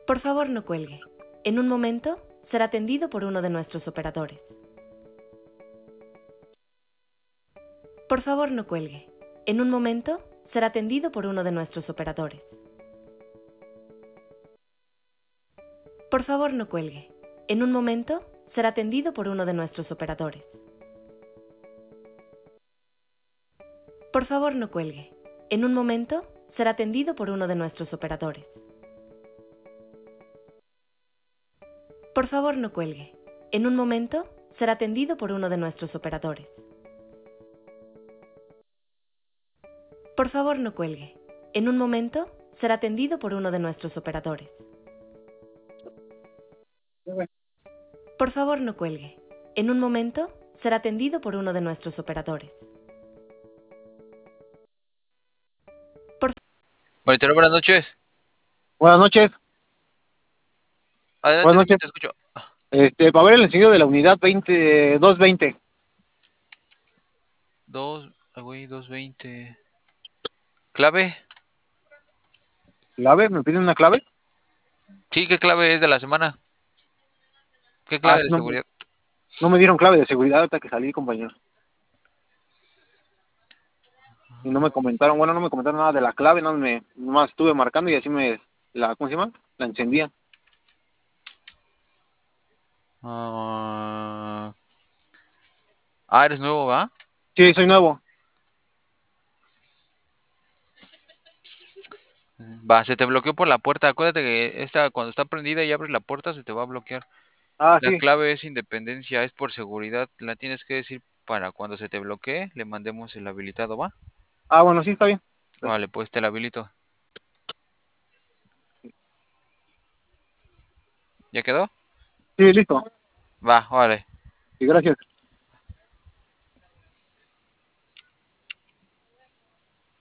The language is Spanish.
Por favor, no cuelgue. En un momento será atendido por uno de nuestros operadores. Por favor, no cuelgue. En un momento será atendido por uno de nuestros operadores. Por favor, no cuelgue. En un momento será atendido por uno de nuestros operadores. Por favor, no cuelgue. En un momento será atendido por uno de nuestros operadores. Por favor, no cuelgue. En un momento será atendido por uno de nuestros operadores. Por favor, no cuelgue. En un momento será atendido por uno de nuestros operadores. Por favor, no cuelgue. En un momento será atendido por uno de nuestros operadores. Monitor, buenas noches. Buenas noches. Adelante, Buenas dime, noches. te escucho. Para ver el encendido de la unidad 220. 220. ¿Clave? ¿Clave? ¿Me piden una clave? Sí, ¿qué clave es de la semana? ¿Qué Ah, clave de no, seguridad? no me dieron clave de seguridad ahorita que salí, compañero. Y no me comentaron, bueno, no me comentaron nada de la clave, nomás estuve marcando y así ¿cómo se llama? La encendía. Eres nuevo, ¿va? Sí, soy nuevo. Va, se te bloqueó por la puerta. Acuérdate que cuando está prendida y abres la puerta, se te va a bloquear. Ah, La sí. clave es independencia, es por seguridad. La tienes que decir para cuando se te bloquee, le mandemos el habilitado, ¿va? Ah, bueno, sí, está bien. Vale, pues te la habilito. ¿Ya quedó? Sí, listo. Va, vale. Sí, gracias.